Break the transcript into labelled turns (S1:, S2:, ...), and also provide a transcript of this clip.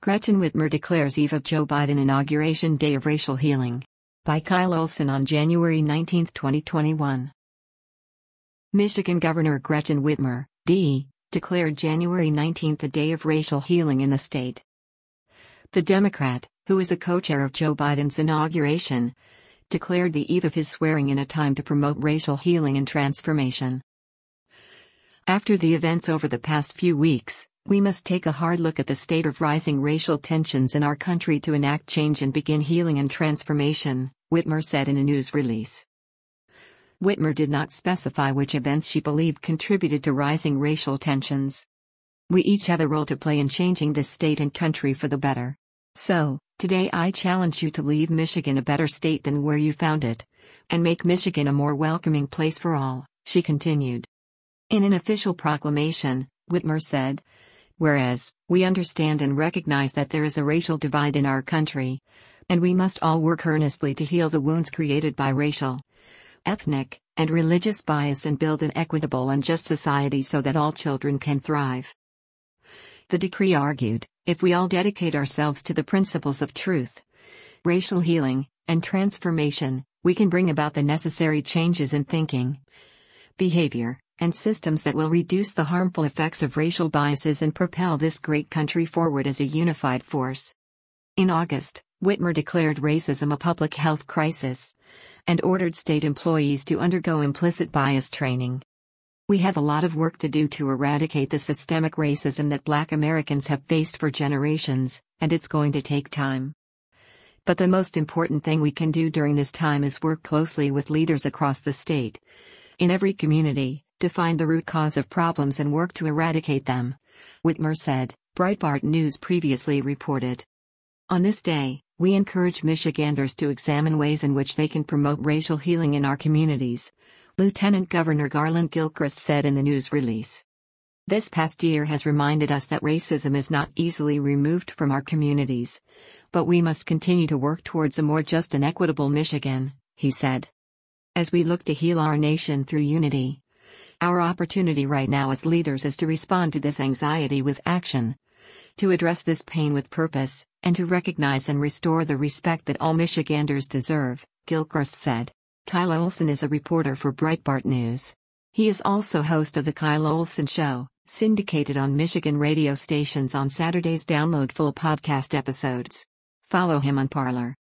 S1: Gretchen Whitmer declares eve of Joe Biden inauguration day of racial healing. By Kyle Olson on January 19, 2021. Michigan Governor Gretchen Whitmer, D., declared January 19 the day of racial healing in the state. The Democrat, who is a co-chair of Joe Biden's inauguration, declared the eve of his swearing-in a time to promote racial healing and transformation. After the events over the past few weeks, we must take a hard look at the state of rising racial tensions in our country to enact change and begin healing and transformation, Whitmer said in a news release. Whitmer did not specify which events she believed contributed to rising racial tensions. We each have a role to play in changing this state and country for the better. So, today I challenge you to leave Michigan a better state than where you found it, and make Michigan a more welcoming place for all, she continued. In an official proclamation, Whitmer said, "Whereas, we understand and recognize that there is a racial divide in our country, and we must all work earnestly to heal the wounds created by racial, ethnic, and religious bias and build an equitable and just society so that all children can thrive." The decree argued, if we all dedicate ourselves to the principles of truth, racial healing, and transformation, we can bring about the necessary changes in thinking, behavior, and systems that will reduce the harmful effects of racial biases and propel this great country forward as a unified force. In August, Whitmer declared racism a public health crisis and ordered state employees to undergo implicit bias training. We have a lot of work to do to eradicate the systemic racism that Black Americans have faced for generations, and it's going to take time. But the most important thing we can do during this time is work closely with leaders across the state, in every community, to find the root cause of problems and work to eradicate them, Whitmer said, Breitbart News previously reported. On this day, we encourage Michiganders to examine ways in which they can promote racial healing in our communities, Lieutenant Governor Garland Gilchrist said in the news release. This past year has reminded us that racism is not easily removed from our communities, but we must continue to work towards a more just and equitable Michigan, he said. As we look to heal our nation through unity, our opportunity right now as leaders is to respond to this anxiety with action, to address this pain with purpose, and to recognize and restore the respect that all Michiganders deserve, Gilchrist said. Kyle Olson is a reporter for Breitbart News. He is also host of The Kyle Olson Show, syndicated on Michigan radio stations on Saturdays. Download full podcast episodes. Follow him on Parler.